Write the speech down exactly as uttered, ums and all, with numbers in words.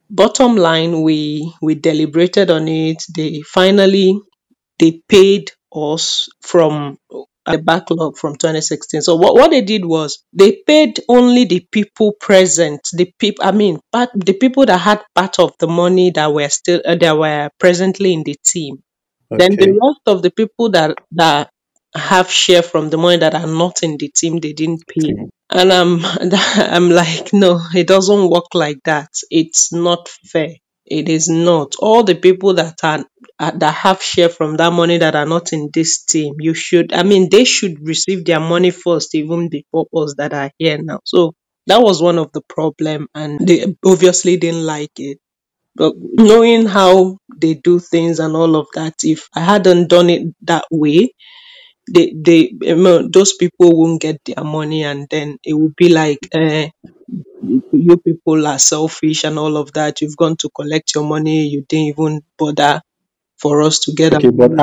bottom line, we we deliberated on it. They finally they paid us from the backlog from twenty sixteen. So what, what they did was they paid only the people present, the people I mean part, the people that had part of the money that were still uh, that were presently in the team. Then the Okay. rest of the people that that have share from the money that are not in the team, they didn't pay. Team. And I'm I'm like, no, it doesn't work like that. It's not fair. It is not. All the people that are uh, that have share from that money that are not in this team, you should. I mean, they should receive their money first, even before us that are here now. So that was one of the problem, and they obviously didn't like it. But knowing how they do things and all of that, if I hadn't done it that way, they they you know, those people won't get their money, and then it would be like, uh, you people are selfish and all of that. You've gone to collect your money, you didn't even bother for us to get our Okay, but money.